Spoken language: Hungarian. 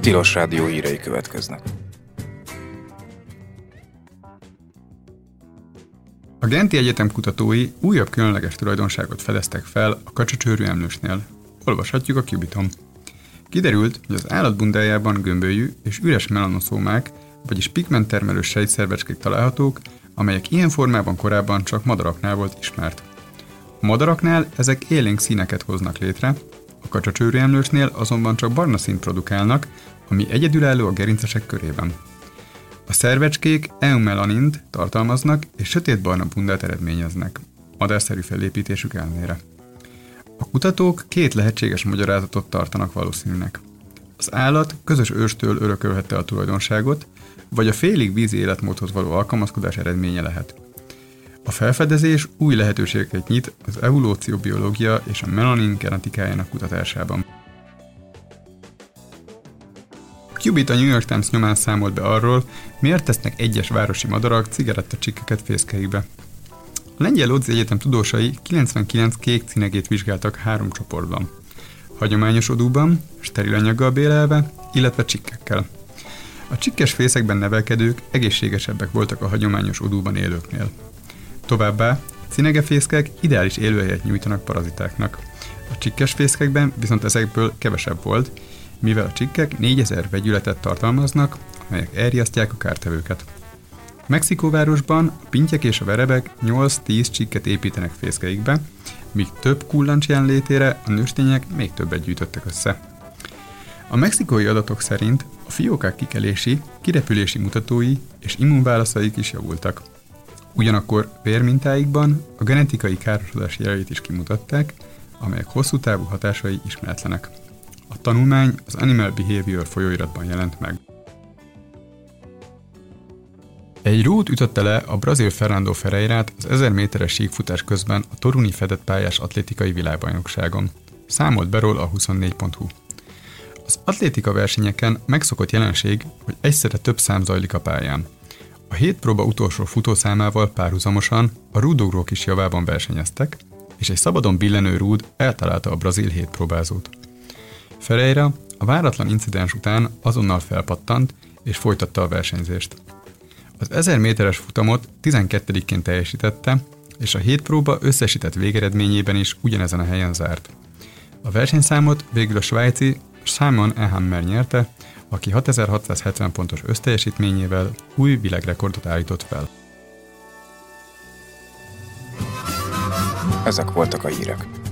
Tilos Rádió hírei következnek. A Genti Egyetem kutatói újabb különleges tulajdonságot fedeztek fel a kacsacsőrű emlősnél. Olvashatjuk a Cubiton. Kiderült, hogy az állat bundájában gömbölyű és üres melanoszómák, vagyis pigmenttermelő sejtszervecskék találhatók, amelyek ilyen formában korábban csak madaraknál volt ismert. A madaraknál ezek élénk színeket hoznak létre, a kacsacsőrű emlősnél azonban csak barna színt produkálnak, ami egyedülálló a gerincesek körében. A szervecskék eumelanint tartalmaznak és sötétbarna bundát eredményeznek, madárszerű fellépítésük ellenére. A kutatók két lehetséges magyarázatot tartanak valószínűnek. Az állat közös őstől örökölhette a tulajdonságot, vagy a félig vízi életmódhoz való alkalmazkodás eredménye lehet. A felfedezés új lehetőségeket nyit az evolúcióbiológia és a melanin genetikájának kutatásában. Cubit a New York Times nyomán számolt be arról, miért tesznek egyes városi madarak cigarettacsikkeket fészkeikbe. A Lengyel Lodzi Egyetem tudósai 99 kék cinegét vizsgáltak 3 csoportban. Hagyományos odúban, steril anyaggal bélelve, illetve csikkekkel. A csikkes fészekben nevelkedők egészségesebbek voltak a hagyományos odúban élőknél. Továbbá cinegefészkek ideális élőhelyet nyújtanak parazitáknak. A csikkes fészkekben viszont ezekből kevesebb volt, mivel a csikkek 4000 vegyületet tartalmaznak, amelyek elriasztják a kártevőket. Mexikóvárosban a pintyek és a verebek 8-10 csikket építenek fészkeikbe, míg több kullancs jelenlétére a nőstények még többet gyűjtöttek össze. A mexikói adatok szerint a fiókák kikelési, kirepülési mutatói és immunválaszaik is javultak. Ugyanakkor vérmintáikban a genetikai károsodás jeleit is kimutatták, amelyek hosszú távú hatásai ismeretlenek. A tanulmány az Animal Behavior folyóiratban jelent meg. Egy rúd ütötte le a brazil Fernando Ferreirát az 1000 méteres síkfutás közben a toruni fedett pályás atlétikai világbajnokságon. Számolt be róla a 24.hu. Az atlétika versenyeken megszokott jelenség, hogy egyszerre több szám zajlik a pályán. A 7 próba utolsó futószámával párhuzamosan a rúdugrók is javában versenyeztek, és egy szabadon billenő rúd eltalálta a brazil 7 próbázót. Ferreira a váratlan incidens után azonnal felpattant és folytatta a versenyzést. Az 1000 méteres futamot 12-ként teljesítette, és a 7 próba összesített végeredményében is ugyanezen a helyen zárt. A versenyszámot végül a svájci Simon Ehammer nyerte, aki 6670 pontos összteljesítményével új világrekordot állított fel. Ezek voltak a hírek.